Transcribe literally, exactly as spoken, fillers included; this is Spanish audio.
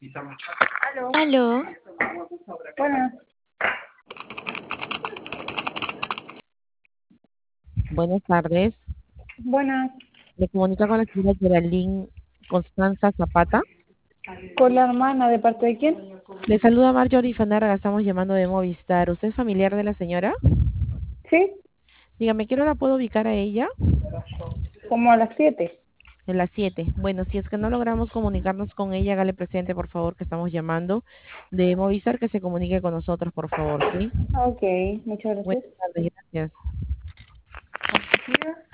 Aló. Aló, Buenas. Buenas tardes. Buenas. Me comunica con la señora Geraldine Constanza Zapata. ¿Con la hermana de parte de quién? Le saluda Marjorie Fanarga, estamos llamando de Movistar. ¿Usted es familiar de la señora? Sí, Dígame, ¿qué hora la puedo ubicar a ella? como a las siete. En las siete. Bueno, si es que no logramos comunicarnos con ella, hágale presente, por favor, que estamos llamando de Movistar, que se comunique con nosotros, por favor, ¿sí? Ok, muchas Buenas gracias. tardes, gracias. Mira.